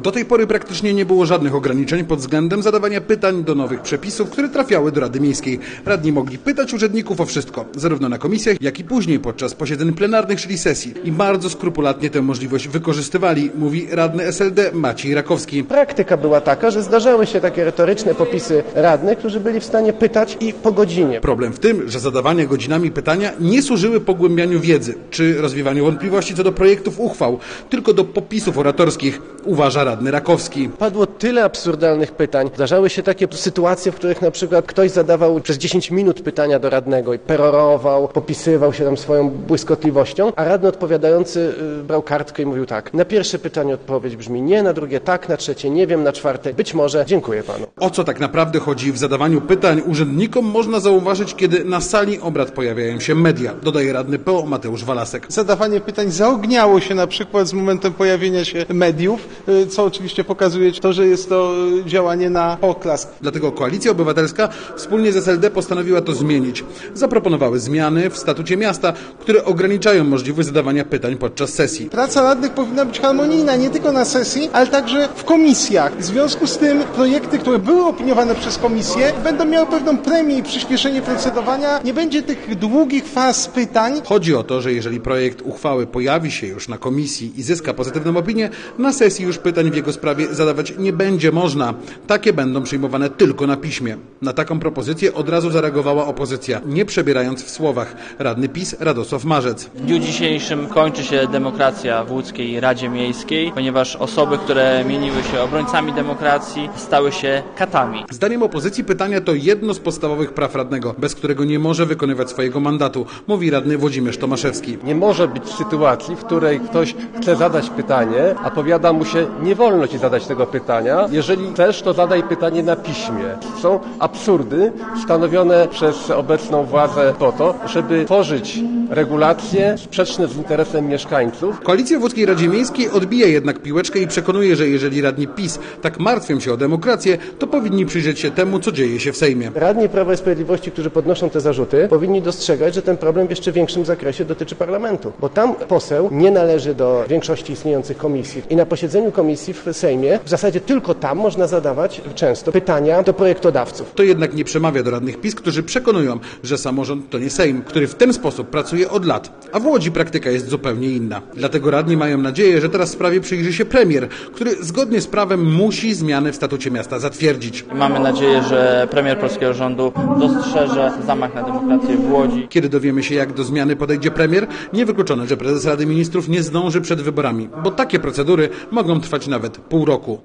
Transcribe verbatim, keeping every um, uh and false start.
Do tej pory praktycznie nie było żadnych ograniczeń pod względem zadawania pytań do nowych przepisów, które trafiały do Rady Miejskiej. Radni mogli pytać urzędników o wszystko, zarówno na komisjach, jak i później podczas posiedzeń plenarnych, czyli sesji. I bardzo skrupulatnie tę możliwość wykorzystywali, mówi radny S L D Maciej Rakowski. Praktyka była taka, że zdarzały się takie retoryczne popisy radnych, którzy byli w stanie pytać i po godzinie. Problem w tym, że zadawane godzinami pytania nie służyły pogłębianiu wiedzy czy rozwiewaniu wątpliwości co do projektów uchwał, tylko do popisów oratorskich, uważa radny Rakowski. Padło tyle absurdalnych pytań. Zdarzały się takie sytuacje, w których na przykład ktoś zadawał przez dziesięć minut pytania do radnego i perorował, popisywał się tam swoją błyskotliwością, a radny odpowiadający brał kartkę i mówił tak: na pierwsze pytanie odpowiedź brzmi nie, na drugie tak, na trzecie nie wiem, na czwarte być może, dziękuję panu. O co tak naprawdę chodzi w zadawaniu pytań urzędnikom można zauważyć, kiedy na sali obrad pojawiają się media, dodaje radny P O Mateusz Walasek. Zadawanie pytań zaogniało się na przykład z momentem pojawienia się mediów, co oczywiście pokazuje to, że jest to działanie na poklask. Dlatego Koalicja Obywatelska wspólnie z S L D postanowiła to zmienić. Zaproponowały zmiany w statucie miasta, które ograniczają możliwość zadawania pytań podczas sesji. Praca radnych powinna być harmonijna nie tylko na sesji, ale także w komisjach. W związku z tym projekty, które były opiniowane przez komisję, będą miały pewną premię i przyspieszenie procedowania. Nie będzie tych długich faz pytań. Chodzi o to, że jeżeli projekt uchwały pojawi się już na komisji i zyska pozytywną opinię, na sesji już pytań w jego sprawie zadawać nie będzie można. Takie będą przyjmowane tylko na piśmie. Na taką propozycję od razu zareagowała opozycja, nie przebierając w słowach. Radny PiS Radosław Marzec. W dniu dzisiejszym kończy się demokracja w łódzkiej Radzie Miejskiej, ponieważ osoby, które mieniły się obrońcami demokracji, stały się katami. Zdaniem opozycji pytania to jedno z podstawowych praw radnego, bez którego nie może wykonywać swojego mandatu, mówi radny Włodzimierz Tomaszewski. Nie może być sytuacji, w której ktoś chce zadać pytanie, a powiada mu się: nie wolno ci zadać tego pytania, jeżeli chcesz, to zadaj pytanie na piśmie. Są absurdy stanowione przez obecną władzę po to, żeby tworzyć regulacje sprzeczne z interesem mieszkańców. Koalicja w łódzkiej Radzie Miejskiej odbija jednak piłeczkę i przekonuje, że jeżeli radni PiS tak martwią się o demokrację, to powinni przyjrzeć się temu, co dzieje się w Sejmie. Radni Prawa i Sprawiedliwości, którzy podnoszą te zarzuty, powinni dostrzegać, że ten problem w jeszcze większym zakresie dotyczy parlamentu, bo tam poseł nie należy do większości istniejących komisji i na posiedzeniu komisji w Sejmie w zasadzie tylko tam można zadawać często pytania do projektodawców. To jednak nie przemawia do radnych PiS, którzy przekonują, że samorząd to nie Sejm, który w ten sposób pracuje od lat, a w Łodzi praktyka jest zupełnie inna. Dlatego radni mają nadzieję, że teraz sprawie przyjrzy się premier, który zgodnie z prawem musi zmiany w statucie miasta zatwierdzić. Mamy nadzieję, że premier polskiego rządu dostrzeże zamach na demokrację w Łodzi. Kiedy dowiemy się, jak do zmiany podejdzie premier, niewykluczone, że prezes Rady Ministrów nie zdąży przed wyborami, bo takie procedury mogą trwać nawet pół roku.